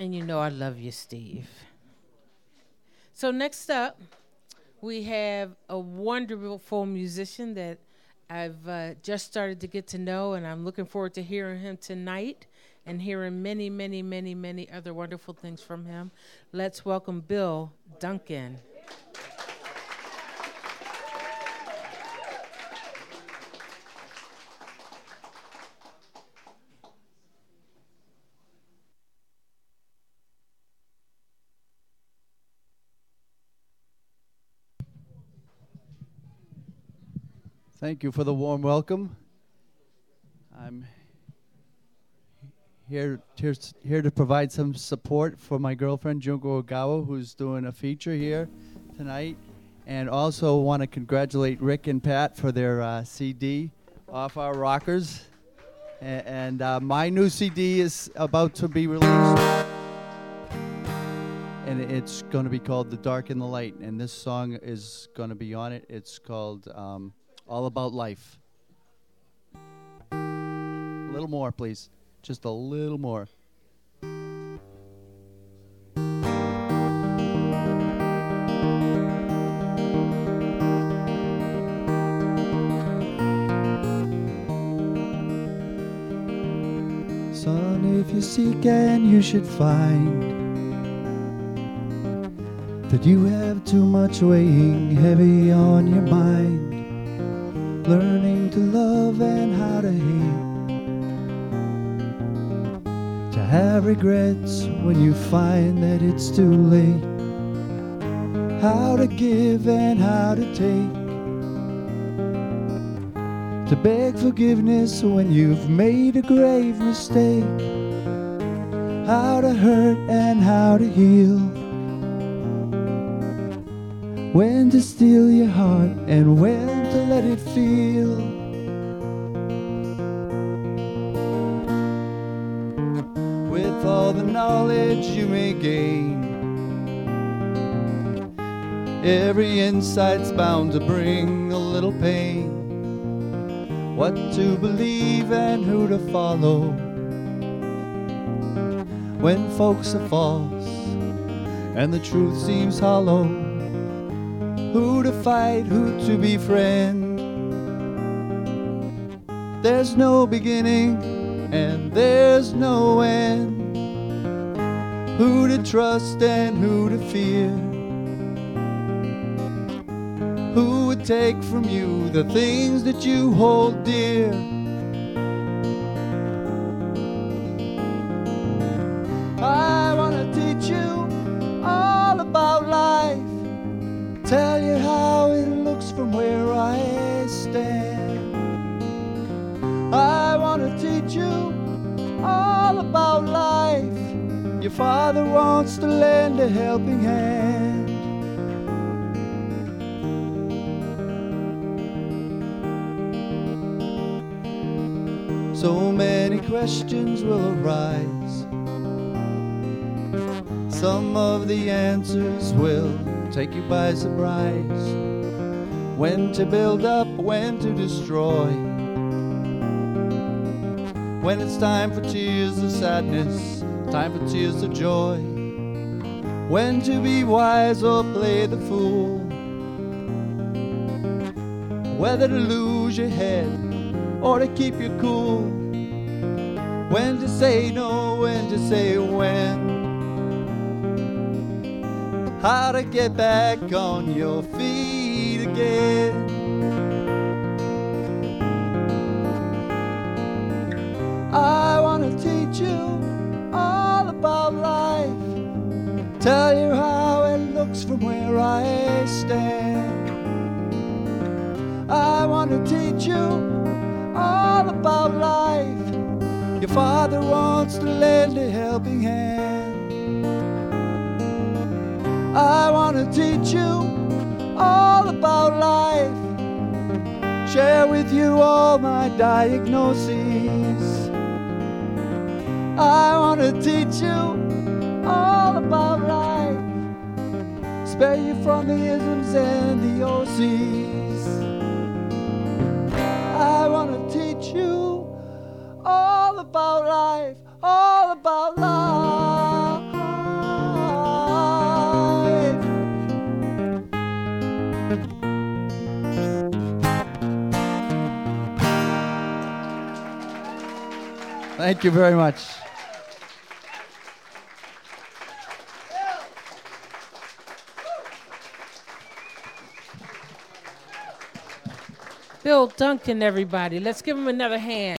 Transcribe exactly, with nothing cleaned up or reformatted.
And you know I love you, Steve. So next up, we have a wonderful musician that I've uh, just started to get to know, and I'm looking forward to hearing him tonight and hearing many, many, many, many other wonderful things from him. Let's welcome Bill Duncan. Thank you for the warm welcome. I'm here, here, here to provide some support for my girlfriend, Junko Ogawa, who's doing a feature here tonight. And also want to congratulate Rick and Pat for their uh, C D, Off Our Rockers. A- and uh, my new C D is about to be released. And it's going to be called The Dark and the Light. And this song is going to be on it. It's called... Um, All About Life. A little more, please. Just a little more. Son, if you seek and you should find that you have too much weighing heavy on your mind, learning to love and how to hate, to have regrets when you find that it's too late, how to give and how to take, to beg forgiveness when you've made a grave mistake, how to hurt and how to heal, when to steal your heart and when to let it feel. With all the knowledge you may gain, every insight's bound to bring a little pain. What to believe and who to follow, when folks are false and the truth seems hollow. Who to fight, who to befriend. There's no beginning and there's no end. Who to trust and who to fear. Who would take from you the things that you hold dear. I want to teach you all about life, tell you how it looks from where I stand. I want to teach you all about life. Your father wants to lend a helping hand. So many questions will arise. Some of the answers will take you by surprise. When to build up, when to destroy. When it's time for tears of sadness, time for tears of joy. When to be wise or play the fool. Whether to lose your head or to keep you cool. When to say no, when to say when. How to get back on your feet again. I want to teach you all about life, tell you how it looks from where I stand. I want to teach you all about life. Your father wants to lend a helping hand. I want to teach you all about life, share with you all my diagnoses. I want to teach you all about life, spare you from the isms and the O Cs. I want to teach you all about life, all about life. Thank you very much. Bill Duncan, everybody. Let's give him another hand.